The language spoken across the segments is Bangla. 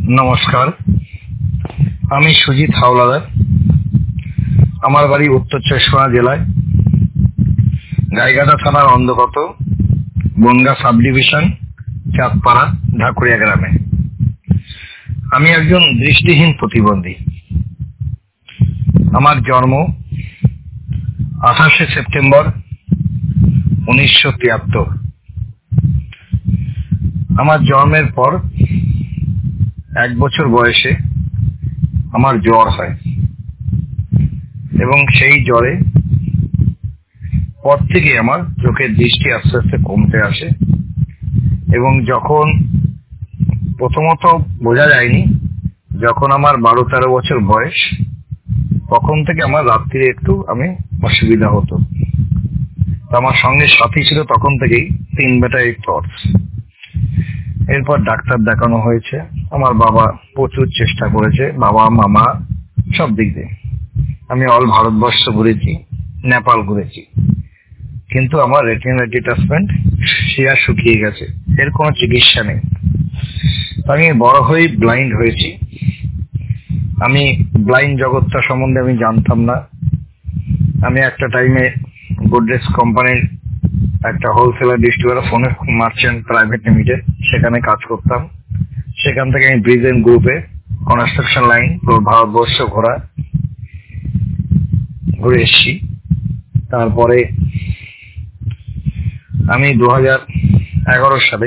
নমস্কার, আমি সুজিত হাওলাদার। আমার বাড়ি উত্তর চব্বিশ পরগনা জেলায় গাইঘাটা থানার অন্তর্গত বনগাঁ সাব ডিভিশন চাঁদপাড়া ঢাকুরিয়া গ্রামে। আমি একজন দৃষ্টিহীন প্রতিবন্ধী। আমার জন্ম 28শে সেপ্টেম্বর 1973। আমার জন্মের পর 1 বছর বয়সে আমার জ্বর হয় এবং সেই জ্বরে পর থেকে আমার চোখের দৃষ্টি আস্তে আস্তে কমতে আসে এবং যখন প্রথমত বোঝা যায়নি, যখন আমার 12-13 বছর বয়স তখন থেকে আমার রাত্রিরে একটু অসুবিধা হতো। আমার সঙ্গে সাথী ছিল তখন থেকেই 3/8 টর্চ। এরপর ডাক্তার দেখানো হয়েছে, আমার বাবা প্রচুর চেষ্টা করেছে, বাবা মামা সব দিক দিয়ে। আমি অল ভারতবর্ষ ঘুরেছি, নেপাল ঘুরেছি, কিন্তু আমার রেটিনাল ডিটাচমেন্ট শিরা শুকিয়ে গেছে, এর কোনো চিকিৎসা নেই। আমি বড় হয়ে ব্লাইন্ড হয়েছি। আমি ব্লাইন্ড জগৎটা সম্বন্ধে আমি জানতাম না। আমি একটা টাইমে গোদরেজ কোম্পানির একটা হোলসেলার ডিস্ট্রিবিউটর ফোনের মার্চেন্ট প্রাইভেট লিমিটেড, সেখানে কাজ করতাম। সেখান থেকে আমি ব্রিজেন গ্রুপে কনস্ট্রাকশন লাইন পুরো ভারতবর্ষ ঘুরে এসেছি। তারপরে আমি 2011 সালে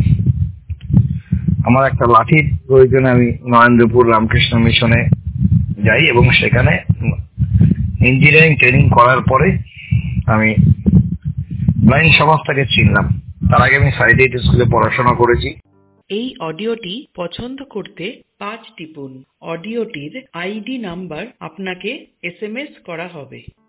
আমার একটা লাঠির প্রয়োজনে আমি নরেন্দ্রপুর রামকৃষ্ণ মিশনে যাই এবং সেখানে ইঞ্জিনিয়ারিং ট্রেনিং করার পরে আমি ব্লাইন্ড সমাজটাকে চিনলাম। তার আগে আমি সাইডেড স্কুলে পড়াশোনা করেছি। এই অডিওটি পছন্দ করতে 5 টিপুন। অডিওটির আইডি নাম্বার আপনাকে SMS করা হবে।